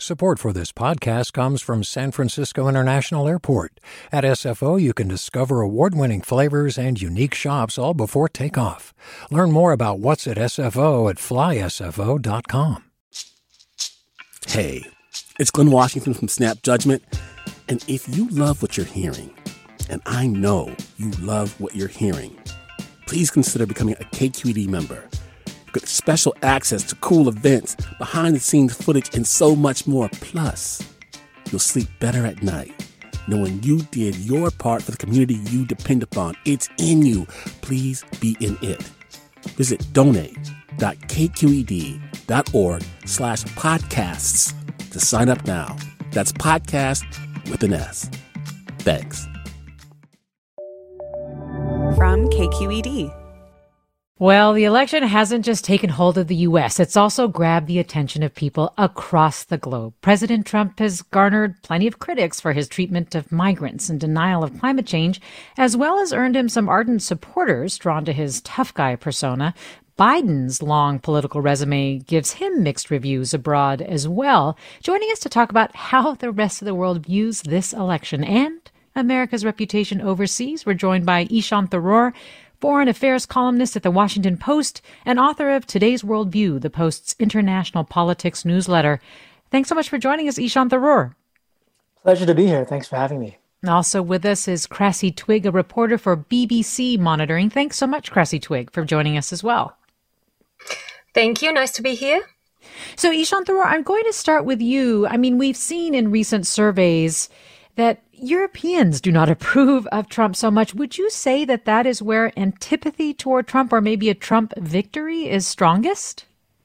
Support for this podcast comes from San Francisco International Airport. At SFO, you can discover award-winning flavors and unique shops all before takeoff. Learn more about what's at SFO at flysfo.com. Hey, it's Glenn Washington from Snap Judgment. And if you love what you're hearing, and I know you love what you're hearing, please consider becoming a KQED member. Get special access to cool events, behind-the-scenes footage, and so much more. Plus, you'll sleep better at night knowing you did your part for the community you depend upon. It's in you. Please be in it. Visit donate.kqed.org/podcasts to sign up now. That's podcast with an S. Thanks. From KQED. Well, the election hasn't just taken hold of the U.S., it's also grabbed the attention of people across the globe. President Trump has garnered plenty of critics for his treatment of migrants and denial of climate change, as well as earned him some ardent supporters drawn to his tough guy persona. Biden's long political resume gives him mixed reviews abroad as well. Joining us to talk about how the rest of the world views this election and America's reputation overseas, we're joined by Ishan Tharoor, foreign affairs columnist at The Washington Post and author of Today's Worldview, the Post's international politics newsletter. Thanks so much for joining us, Ishan Tharoor. Pleasure to be here. Thanks for having me. Also with us is Krassi Twigg, a reporter for BBC Monitoring. Thanks so much, Krassi Twigg, for joining us as well. Thank you. Nice to be here. So, Ishan Tharoor, I'm going to start with you. I mean, we've seen in recent surveys that Europeans do not approve of Trump so much. Would you say that that is where antipathy toward Trump or maybe a Trump victory is strongest?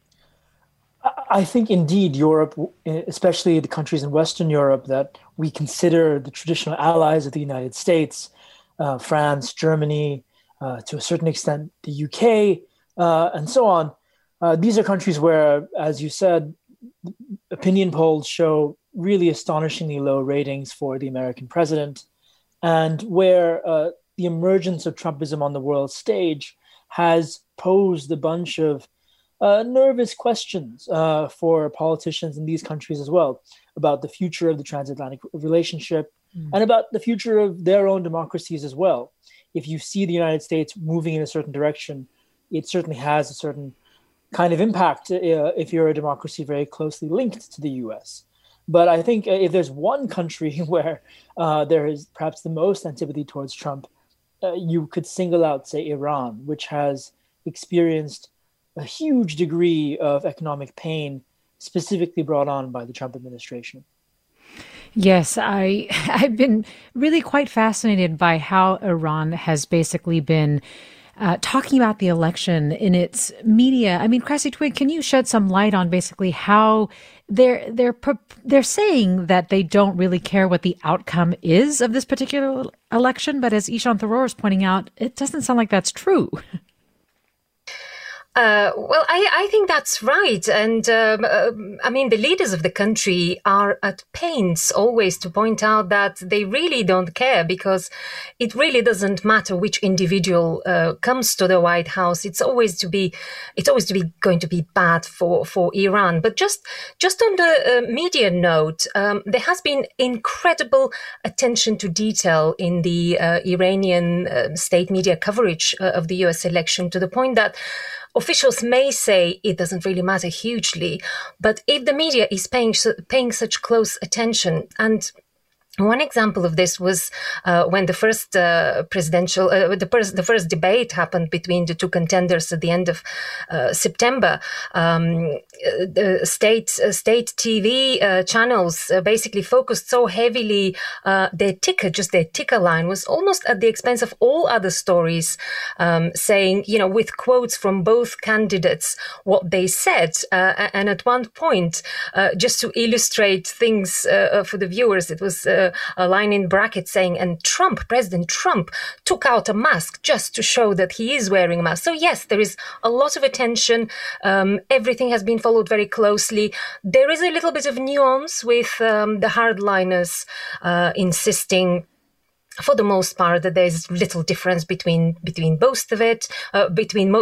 I think indeed Europe, especially the countries in Western Europe that we consider the traditional allies of the United States, France, Germany, to a certain extent the UK, and so on. These are countries where, as you said, opinion polls show really astonishingly low ratings for the American president, and where the emergence of Trumpism on the world stage has posed a bunch of nervous questions for politicians in these countries as well about the future of the transatlantic relationship and about the future of their own democracies as well. If you see the United States moving in a certain direction, it certainly has a certain kind of impact if you're a democracy very closely linked to the US. But I think if there's one country where there is perhaps the most antipathy towards Trump, you could single out, say, Iran, which has experienced a huge degree of economic pain, specifically brought on by the Trump administration. Yes, I've been really quite fascinated by how Iran has basically been talking about the election in its media. I mean, Krassi Twigg, can you shed some light on basically how they're saying that they don't really care what the outcome is of this particular election, but as Ishan Tharoor is pointing out, it doesn't sound like that's true. Well, I think that's right. And I mean, the leaders of the country are at pains always to point out that they really don't care, because it really doesn't matter which individual comes to the White House. It's always going to be bad for Iran. But just on the media note, there has been incredible attention to detail in the Iranian state media coverage of the US election, to the point that officials may say it doesn't really matter hugely, but if the media is paying such close attention, and one example of this was when the first the first debate happened between the two contenders at the end of September. The state TV channels basically focused so heavily. Their ticker line was almost at the expense of all other stories, saying, with quotes from both candidates, what they said. And at one point, just to illustrate things for the viewers, it was a line in brackets saying, and President Trump took out a mask just to show that he is wearing a mask. So yes, there is a lot of attention. Everything has been followed very closely. There is a little bit of nuance with the hardliners insisting for the most part, that there's little difference between both of it, between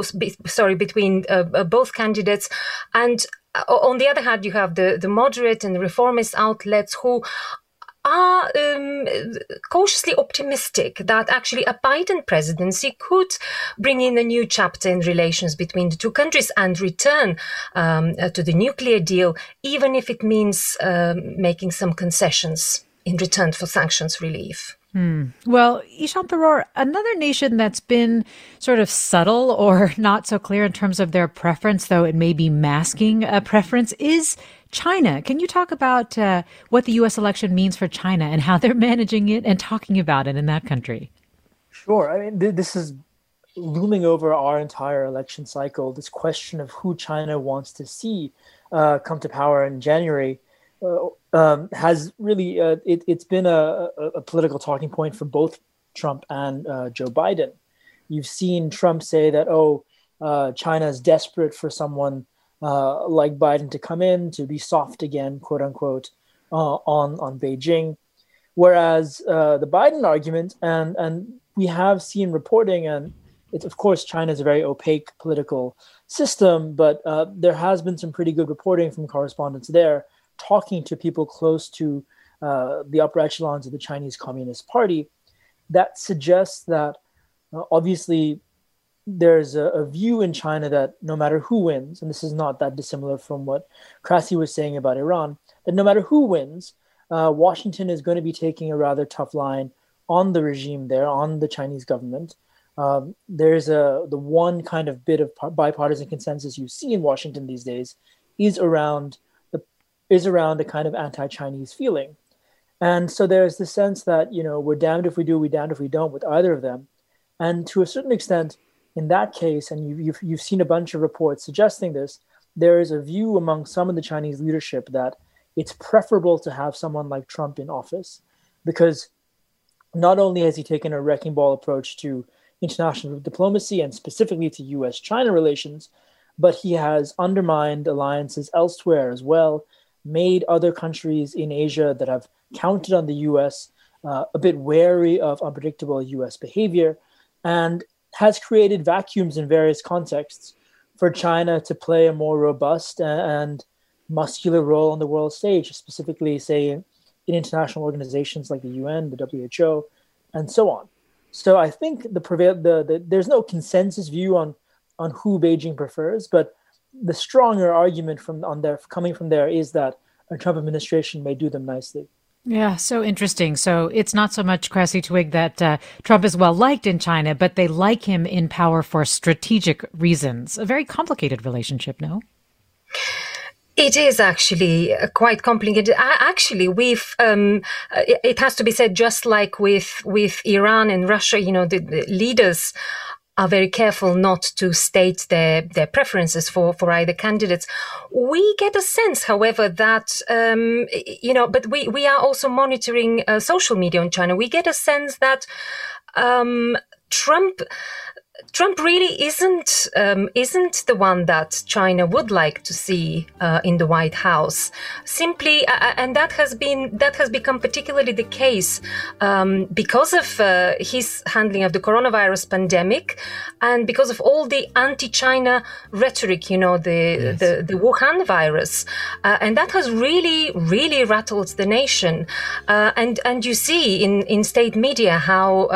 both candidates. And on the other hand, you have the moderate and reformist outlets who are cautiously optimistic that actually a Biden presidency could bring in a new chapter in relations between the two countries and return to the nuclear deal, even if it means making some concessions in return for sanctions relief. Well, Ishan Tharoor, another nation that's been sort of subtle or not so clear in terms of their preference, though it may be masking a preference, is China. Can you talk about what the U.S. election means for China and how they're managing it and talking about it in that country? Sure. I mean, this is looming over our entire election cycle, this question of who China wants to see come to power in January. Has really it's been a political talking point for both Trump and Joe Biden. You've seen Trump say that, China is desperate for someone like Biden to come in to be soft again, quote unquote, on Beijing. Whereas the Biden argument, and we have seen reporting, and it's, of course, China is a very opaque political system, but there has been some pretty good reporting from correspondents there, talking to people close to the upper echelons of the Chinese Communist Party, that suggests that obviously there's a view in China that no matter who wins, and this is not that dissimilar from what Krassi was saying about Iran, that no matter who wins, Washington is going to be taking a rather tough line on the regime there, on the Chinese government. There's the one kind of bit of bipartisan consensus you see in Washington these days is around a kind of anti-Chinese feeling. And so there's the sense that, we're damned if we do, we're damned if we don't with either of them. And to a certain extent, in that case, and you've seen a bunch of reports suggesting this, there is a view among some of the Chinese leadership that it's preferable to have someone like Trump in office, because not only has he taken a wrecking ball approach to international diplomacy and specifically to US-China relations, but he has undermined alliances elsewhere as well, made other countries in Asia that have counted on the U.S. A bit wary of unpredictable U.S. behavior, and has created vacuums in various contexts for China to play a more robust and muscular role on the world stage, specifically, say, in international organizations like the UN, the WHO, and so on. So I think there's no consensus view on who Beijing prefers, but the stronger argument coming from there is that a Trump administration may do them nicely. Yeah, so interesting. So it's not so much, Krassi Twigg, that Trump is well liked in China, but they like him in power for strategic reasons. A very complicated relationship, no? It is actually quite complicated. It has to be said, just like with Iran and Russia, the leaders are very careful not to state their preferences for either candidates. We get a sense, however, that, but we are also monitoring social media in China. We get a sense that Trump really isn't the one that China would like to see in the White House. Simply, and that has become particularly the case because of his handling of the coronavirus pandemic, and because of all the anti-China rhetoric, the Wuhan virus, and that has really, really rattled the nation. And you see in state media how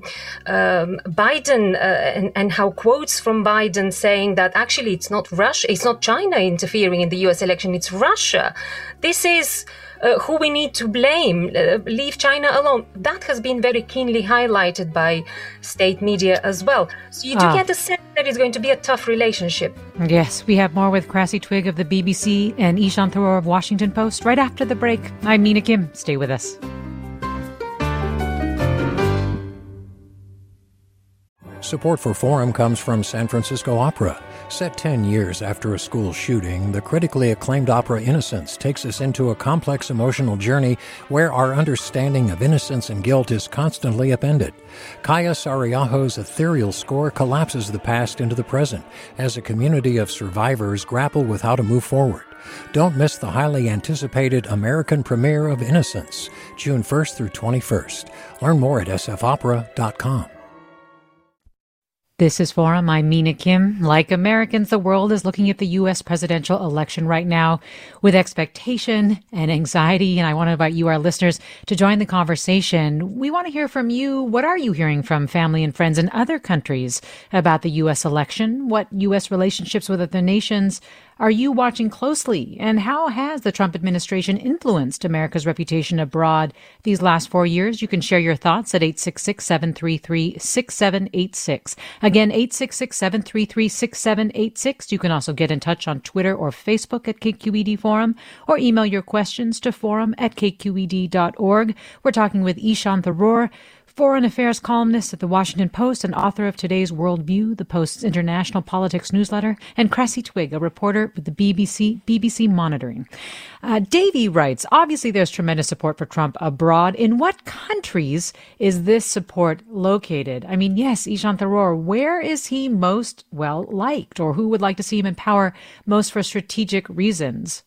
Biden. And how quotes from Biden saying that actually it's not Russia, it's not China interfering in the US election, it's Russia. This is who we need to blame. Leave China alone. That has been very keenly highlighted by state media as well. So you do get a sense that it's going to be a tough relationship. Yes, we have more with Krassi Twigg of the BBC and Ishan Tharoor of Washington Post right after the break. I'm Mina Kim. Stay with us. Support for Forum comes from San Francisco Opera. Set 10 years after a school shooting, the critically acclaimed opera Innocence takes us into a complex emotional journey where our understanding of innocence and guilt is constantly upended. Kaya Sariaho's ethereal score collapses the past into the present as a community of survivors grapple with how to move forward. Don't miss the highly anticipated American premiere of Innocence, June 1st through 21st. Learn more at sfopera.com. This is Forum. I'm Mina Kim. Like Americans, the world is looking at the U.S. presidential election right now with expectation and anxiety. And I want to invite you, our listeners, to join the conversation. We want to hear from you. What are you hearing from family and friends in other countries about the U.S. election? What U.S. relationships with other nations are you watching closely? And how has the Trump administration influenced America's reputation abroad these last 4 years? You can share your thoughts at 866-733-6786. Again, 866-733-6786. You can also get in touch on Twitter or Facebook at KQED Forum, or email your questions to forum@kqed.org. We're talking with Ishan Tharoor, foreign affairs columnist at The Washington Post and author of today's Worldview, the Post's international politics newsletter, and Kressy Twigg, a reporter with the BBC Monitoring. Davey writes, obviously there's tremendous support for Trump abroad. In what countries is this support located? I mean, yes, Ishan Tharoor, where is he most well-liked, or who would like to see him in power most for strategic reasons?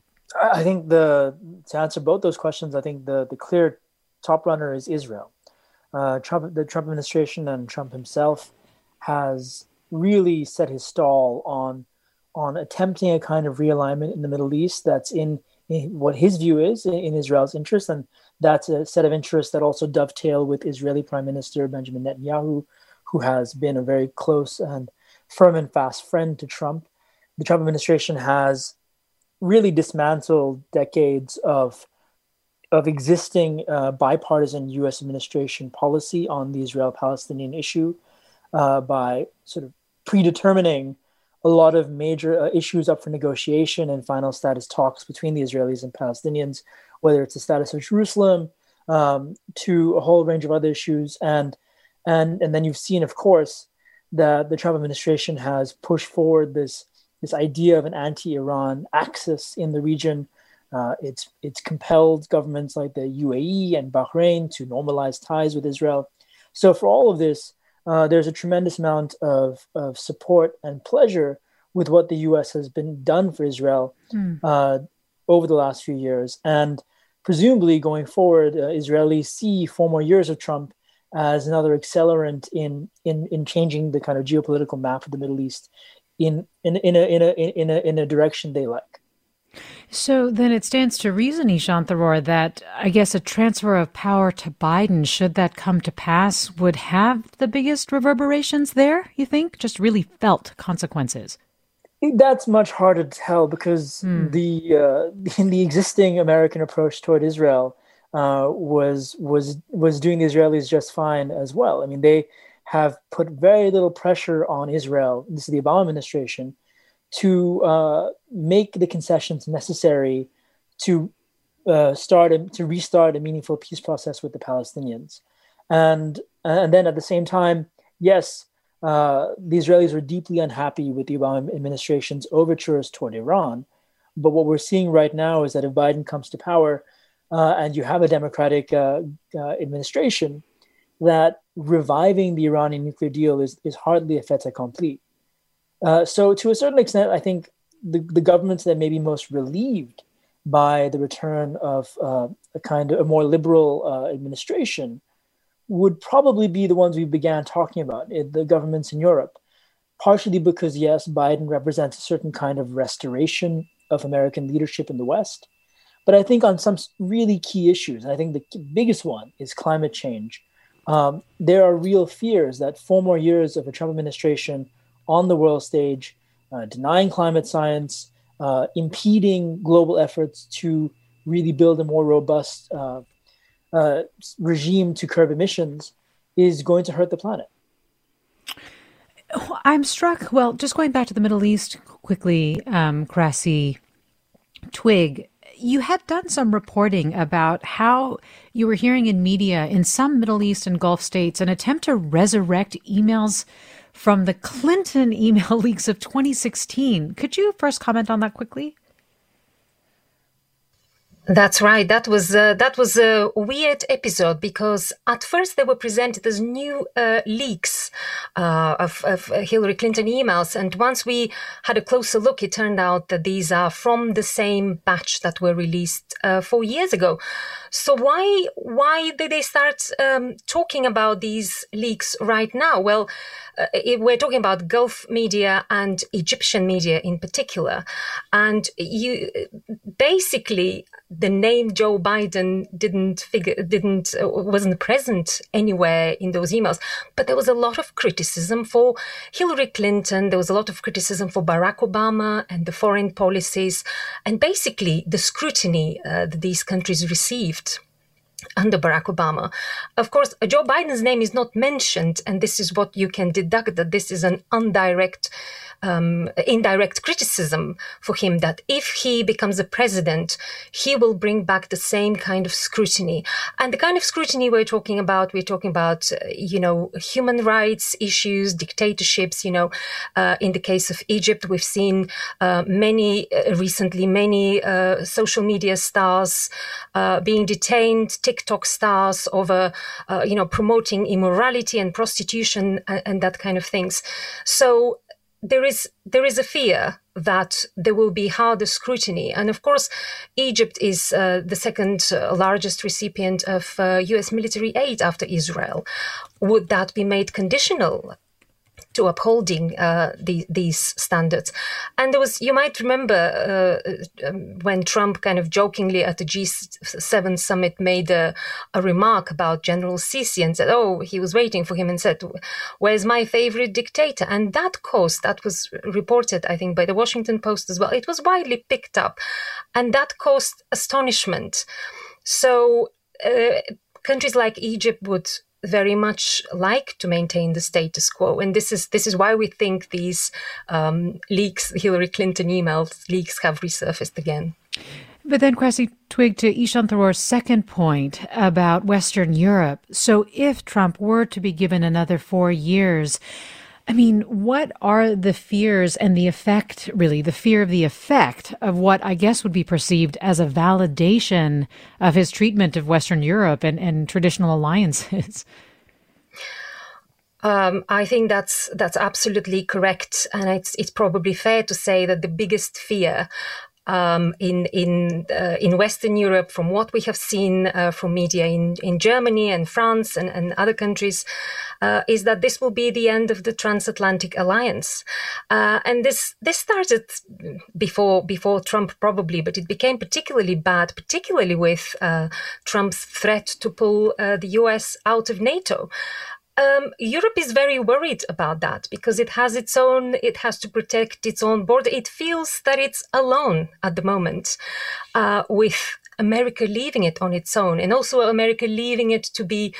I think to answer both those questions, I think the clear top runner is Israel. The Trump administration and Trump himself has really set his stall on attempting a kind of realignment in the Middle East that's in what his view is in Israel's interest, and that's a set of interests that also dovetail with Israeli Prime Minister Benjamin Netanyahu, who has been a very close and firm and fast friend to Trump. The Trump administration has really dismantled decades of existing bipartisan U.S. administration policy on the Israel-Palestinian issue by sort of predetermining a lot of major issues up for negotiation and final status talks between the Israelis and Palestinians, whether it's the status of Jerusalem, to a whole range of other issues. And then you've seen, of course, that the Trump administration has pushed forward this idea of an anti-Iran axis in the region. It's compelled governments like the UAE and Bahrain to normalize ties with Israel. So for all of this, there's a tremendous amount of support and pleasure with what the U.S. has been done for Israel over the last few years. And presumably going forward, Israelis see 4 more years of Trump as another accelerant in changing the kind of geopolitical map of the Middle East in a direction they like. So then it stands to reason, Ishan Tharoor, that I guess a transfer of power to Biden, should that come to pass, would have the biggest reverberations there, you think? Just really felt consequences? That's much harder to tell because the existing American approach toward Israel was doing the Israelis just fine as well. I mean, they have put very little pressure on Israel, this is the Obama administration, to make the concessions necessary to restart a meaningful peace process with the Palestinians, and then at the same time, yes, the Israelis were deeply unhappy with the Obama administration's overtures toward Iran. But what we're seeing right now is that if Biden comes to power and you have a Democratic administration, that reviving the Iranian nuclear deal is hardly a fait accompli. So to a certain extent, I think the governments that may be most relieved by the return of a more liberal administration would probably be the ones we began talking about, the governments in Europe, partially because, yes, Biden represents a certain kind of restoration of American leadership in the West. But I think on some really key issues, and I think the biggest one is climate change, there are real fears that 4 more years of a Trump administration on the world stage, denying climate science, impeding global efforts to really build a more robust regime to curb emissions, is going to hurt the planet. I'm struck. Well, just going back to the Middle East quickly, Kressy Twigg, you had done some reporting about how you were hearing in media in some Middle East and Gulf states an attempt to resurrect emails from the Clinton email leaks of 2016. Could you first comment on that quickly? That's right. That was a weird episode because at first they were presented as new leaks of Hillary Clinton emails, and once we had a closer look, it turned out that these are from the same batch that were released 4 years ago. So why did they start talking about these leaks right now? Well, we're talking about Gulf media and Egyptian media in particular, and basically the name Joe Biden wasn't present anywhere in those emails. But there was a lot of criticism for Hillary Clinton. There was a lot of criticism for Barack Obama and the foreign policies, and basically the scrutiny that these countries received under Barack Obama. Of course, Joe Biden's name is not mentioned, and this is what you can deduct, that this is an indirect criticism for him, that if he becomes a president, he will bring back the same kind of scrutiny. And the kind of scrutiny we're talking about, human rights issues, dictatorships. In the case of Egypt, we've seen many social media stars being detained, TikTok stars over, promoting immorality and prostitution and that kind of things. So there is a fear that there will be harder scrutiny. And of course, Egypt is the second largest recipient of US military aid after Israel. Would that be made conditional to upholding these standards? And you might remember when Trump kind of jokingly at the G7 summit made a remark about General Sisi and said, he was waiting for him and said, "Where's my favorite dictator?" And that was reported, I think, by the Washington Post as well. It was widely picked up, and that caused astonishment. So countries like Egypt would very much like to maintain the status quo, and this is why we think these leaks, Hillary Clinton emails leaks, have resurfaced again. But then, Krassi Twigg, to Ishan Tharoor's second point about Western Europe. So if Trump were to be given another 4 years, I mean, what are the fears and the effect, really, the fear of the effect of what I guess would be perceived as a validation of his treatment of Western Europe and traditional alliances? I think that's absolutely correct. And it's probably fair to say that the biggest fear in Western Europe, from what we have seen from media in Germany and France and other countries, is that this will be the end of the transatlantic alliance. And this started before Trump probably, but it became particularly bad, particularly with Trump's threat to pull the US out of NATO. Europe is very worried about that because it has to protect its own border. It feels that it's alone at the moment, with America leaving it on its own, and also America leaving it to be,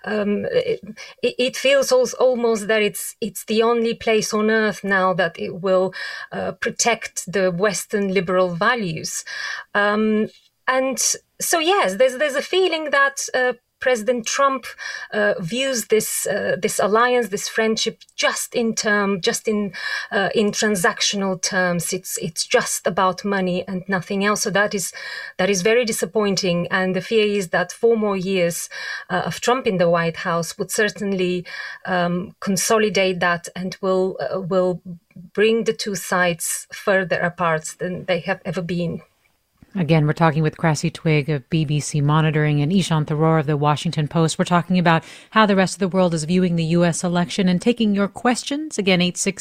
it feels almost that it's the only place on earth now that it will protect the Western liberal values. And so, yes, there's a feeling that President Trump views this alliance, this friendship, just in transactional terms. It's just about money and nothing else. So that is very disappointing. And the fear is that 4 more years of Trump in the White House would certainly consolidate that and will bring the two sides further apart than they have ever been. Again, we're talking with Krassi Twigg of BBC Monitoring and Ishan Tharoor of the Washington Post. We're talking about how the rest of the world is viewing the U.S. election and taking your questions. Again,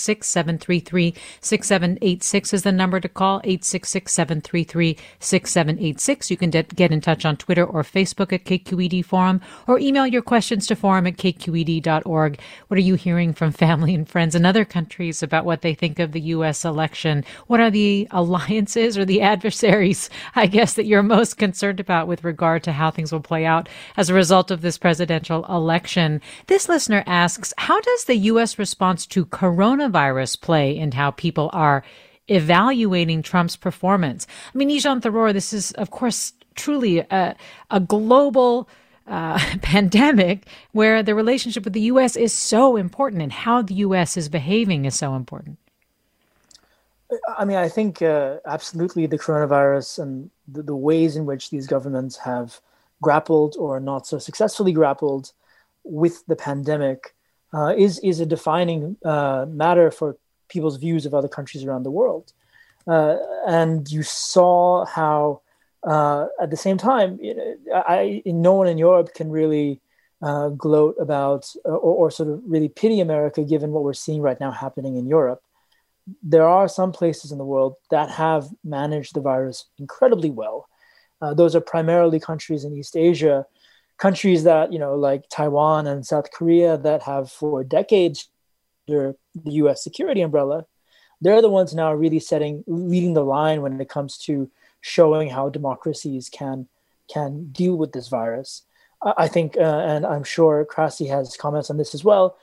866-733-6786 is the number to call, 866-733-6786. You can get in touch on Twitter or Facebook at KQED Forum, or email your questions to forum@kqed.org. What are you hearing from family and friends in other countries about what they think of the U.S. election? What are the alliances or the adversaries, I guess, that you're most concerned about with regard to how things will play out as a result of this presidential election? This listener asks, how does the U.S. response to coronavirus play in how people are evaluating Trump's performance? I mean, Ishan Tharoor, this is, of course, truly a global pandemic where the relationship with the U.S. is so important, and how the U.S. is behaving is so important. I mean, I think absolutely the coronavirus and the ways in which these governments have grappled or not so successfully grappled with the pandemic is a defining matter for people's views of other countries around the world. And you saw how, at the same time, no one in Europe can really gloat about or sort of really pity America, given what we're seeing right now happening in Europe. There are some places in the world that have managed the virus incredibly well. Those are primarily countries in East Asia, countries that, like Taiwan and South Korea, that have for decades under the US security umbrella. They're the ones now really leading the line when it comes to showing how democracies can deal with this virus. I think, and I'm sure Krasi has comments on this as well,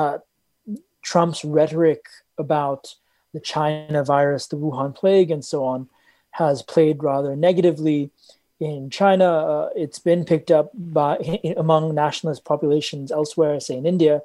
Trump's rhetoric about the China virus, the Wuhan plague, and so on, has played rather negatively in China. It's been picked up among nationalist populations elsewhere, say in India.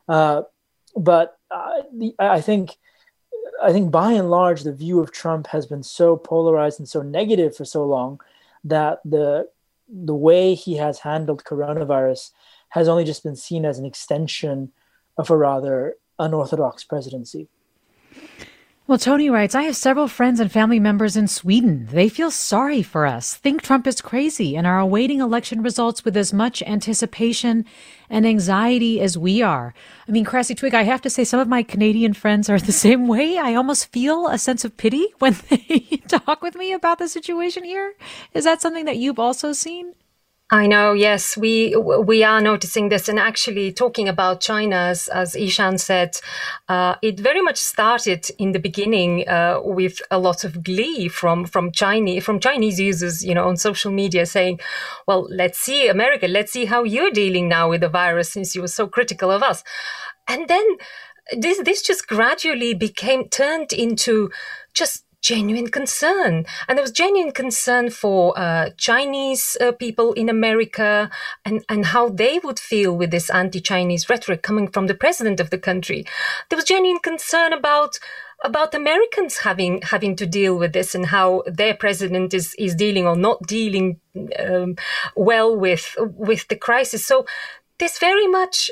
But I think by and large, the view of Trump has been so polarized and so negative for so long that the way he has handled coronavirus has only just been seen as an extension of a rather unorthodox presidency. Well, Tony writes, I have several friends and family members in Sweden. They feel sorry for us, think Trump is crazy, and are awaiting election results with as much anticipation and anxiety as we are. I mean, Krasi Twigg, I have to say some of my Canadian friends are the same way. I almost feel a sense of pity when they talk with me about the situation here. Is that something that you've also seen? I know, yes, we are noticing this. And actually talking about China, as Ishan said, it very much started in the beginning with a lot of glee from Chinese users, on social media saying, well, let's see, America, let's see how you're dealing now with the virus since you were so critical of us. And then this just gradually turned into just genuine concern. And there was genuine concern for Chinese people in America and how they would feel with this anti-Chinese rhetoric coming from the president of the country. There was genuine concern about Americans having to deal with this and how their president is dealing or not dealing well with the crisis. So there's very much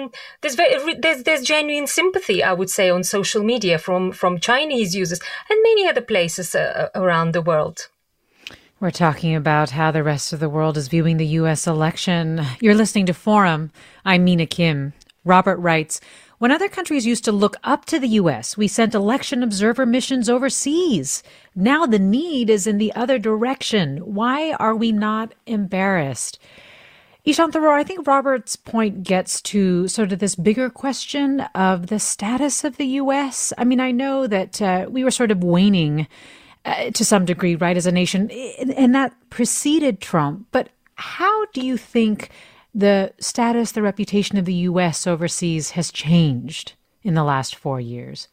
there's genuine sympathy, I would say, on social media from Chinese users and many other places around the world. We're talking about how the rest of the world is viewing the U.S. election. You're listening to Forum. I'm Mina Kim. Robert writes, when other countries used to look up to the U.S., we sent election observer missions overseas. Now the need is in the other direction. Why are we not embarrassed? Ishan Tharoor, I think Robert's point gets to sort of this bigger question of the status of the U.S. I mean, I know that we were sort of waning to some degree, right, as a nation, and that preceded Trump. But how do you think the status, the reputation of the U.S. overseas has changed in the last 4 years?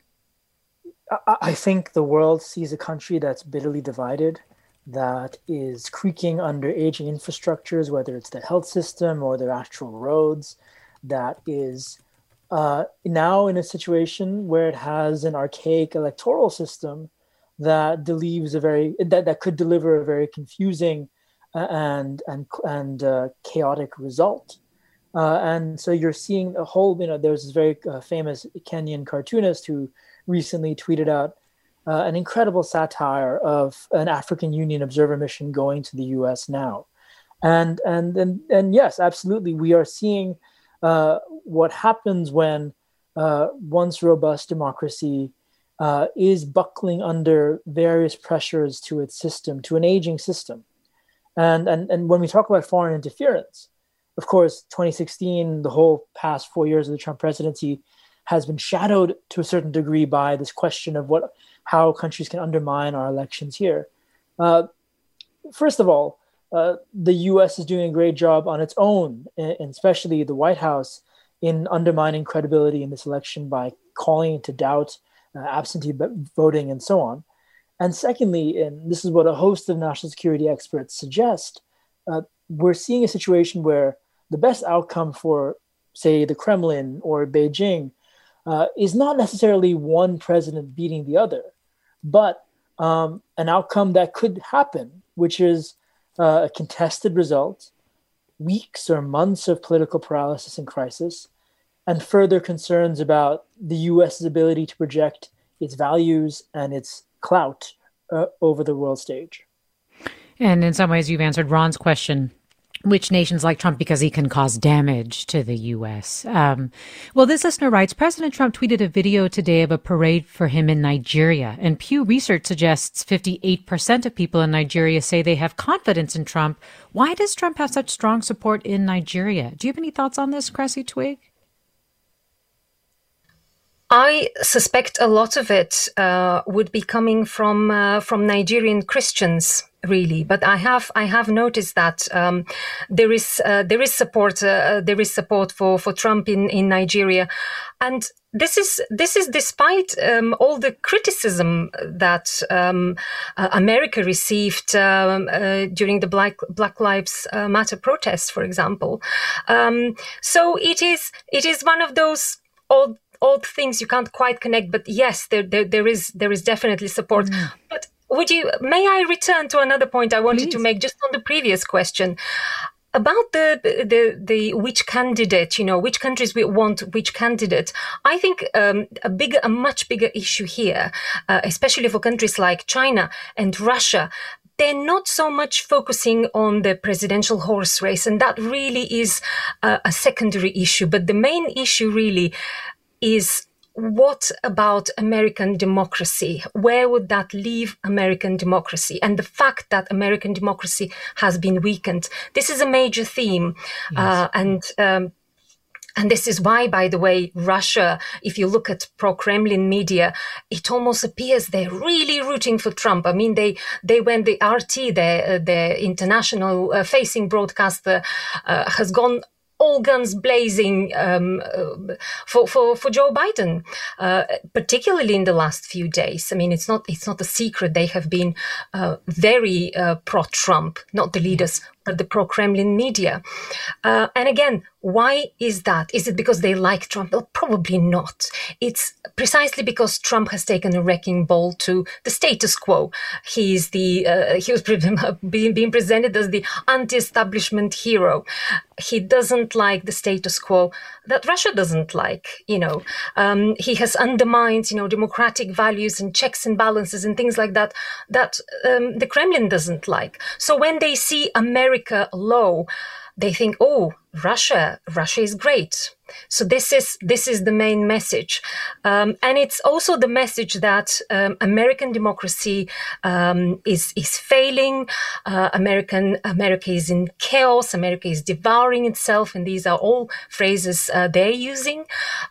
I think the world sees a country that's bitterly divided, that is creaking under aging infrastructures, whether it's the health system or their actual roads, that is now in a situation where it has an archaic electoral system that that could deliver a very confusing and chaotic result. And so you're seeing a whole, there's this very famous Kenyan cartoonist who recently tweeted out an incredible satire of an African Union observer mission going to the U.S. now. And yes, absolutely, we are seeing what happens when once robust democracy is buckling under various pressures to its system, to an aging system. And when we talk about foreign interference, of course, 2016, the whole past 4 years of the Trump presidency has been shadowed to a certain degree by this question of how countries can undermine our elections here. First of all, the U.S. is doing a great job on its own, and especially the White House, in undermining credibility in this election by calling into doubt absentee voting and so on. And secondly, and this is what a host of national security experts suggest, we're seeing a situation where the best outcome for, say, the Kremlin or Beijing is not necessarily one president beating the other, but an outcome that could happen, which is a contested result, weeks or months of political paralysis and crisis, and further concerns about the U.S.'s ability to project its values and its clout over the world stage. And in some ways, you've answered Ron's question, which nations like Trump because he can cause damage to the U.S. Well, this listener writes, President Trump tweeted a video today of a parade for him in Nigeria, and Pew Research suggests 58% of people in Nigeria say they have confidence in Trump. Why does Trump have such strong support in Nigeria? Do you have any thoughts on this, Cressy Twigg? I suspect a lot of it would be coming from Nigerian Christians, really. But I have noticed that there is support for Trump in Nigeria, and this is despite all the criticism that America received during the Black Lives Matter protests, for example. So it is one of those old things you can't quite connect, but yes, there is definitely support. But may I return to another point I wanted to make just on the previous question about the which candidate, which countries we want, which candidate. I think a much bigger issue here, especially for countries like China and Russia, they're not so much focusing on the presidential horse race, and that really is a secondary issue. But the main issue really is, what about American democracy? Where would that leave American democracy? And the fact that American democracy has been weakened. This is a major theme. Yes. And this is why, by the way, Russia, if you look at pro-Kremlin media, it almost appears they're really rooting for Trump. I mean, they went, the RT, their international facing broadcaster, has gone all guns blazing for Joe Biden, particularly in the last few days. I mean, it's not a secret they have been very pro-Trump, not the leaders, but the pro-Kremlin media. And again, why is that? Is it because they like Trump? Well, probably not. It's precisely because Trump has taken a wrecking ball to the status quo. He was being presented as the anti-establishment hero. He doesn't like the status quo that Russia doesn't like. He has undermined, democratic values and checks and balances and things like that the Kremlin doesn't like. So when they see America low, they think, oh, Russia is great. So this is the main message. And it's also the message that American democracy is failing. America is in chaos. America is devouring itself. And these are all phrases they're using.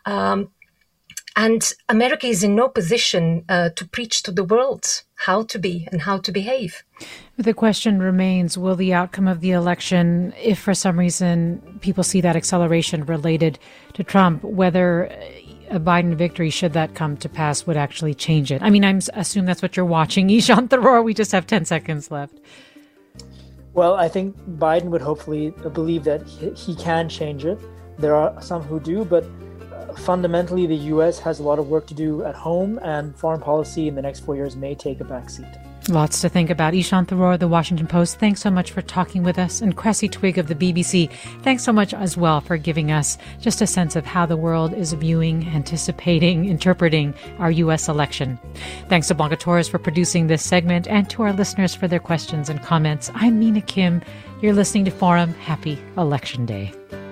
And America is in no position to preach to the world how to be and how to behave. The question remains, will the outcome of the election, if for some reason people see that acceleration related to Trump, whether a Biden victory, should that come to pass, would actually change it? I mean, I assume that's what you're watching. Ishan Tharoor, we just have 10 seconds left. Well, I think Biden would hopefully believe that he can change it. There are some who do, but fundamentally, the U.S. has a lot of work to do at home, and foreign policy in the next 4 years may take a backseat. Lots to think about. Ishan Tharoor, The Washington Post, thanks so much for talking with us. And Cressy Twigg of the BBC, thanks so much as well for giving us just a sense of how the world is viewing, anticipating, interpreting our U.S. election. Thanks to Blanca Torres for producing this segment, and to our listeners for their questions and comments. I'm Mina Kim. You're listening to Forum. Happy Election Day.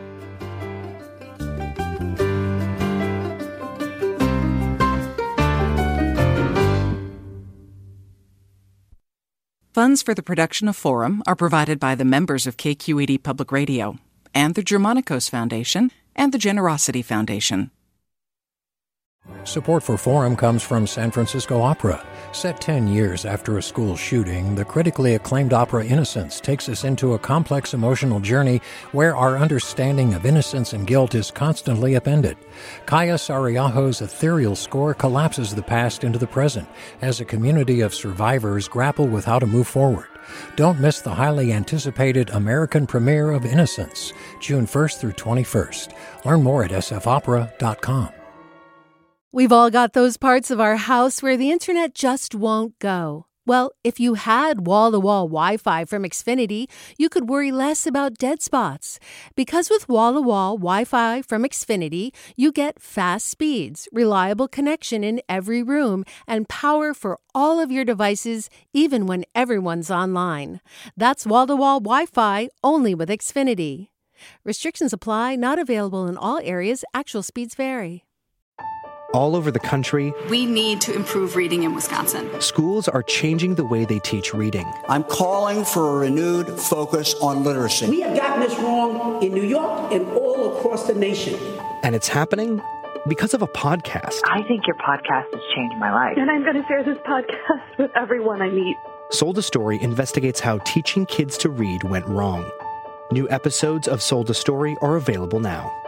Funds for the production of Forum are provided by the members of KQED Public Radio and the Germanicos Foundation and the Generosity Foundation. Support for Forum comes from San Francisco Opera. Set 10 years after a school shooting, the critically acclaimed opera Innocence takes us into a complex emotional journey where our understanding of innocence and guilt is constantly upended. Kaya Sariaho's ethereal score collapses the past into the present as a community of survivors grapple with how to move forward. Don't miss the highly anticipated American premiere of Innocence, June 1st through 21st. Learn more at sfopera.com. We've all got those parts of our house where the internet just won't go. Well, if you had wall-to-wall Wi-Fi from Xfinity, you could worry less about dead spots. Because with wall-to-wall Wi-Fi from Xfinity, you get fast speeds, reliable connection in every room, and power for all of your devices, even when everyone's online. That's wall-to-wall Wi-Fi only with Xfinity. Restrictions apply, not available in all areas. Actual speeds vary. All over the country, we need to improve reading in Wisconsin. Schools are changing the way they teach reading. I'm calling for a renewed focus on literacy. We have gotten this wrong in New York and all across the nation. And it's happening because of a podcast. I think your podcast has changed my life. And I'm going to share this podcast with everyone I meet. Sold a Story investigates how teaching kids to read went wrong. New episodes of Sold a Story are available now.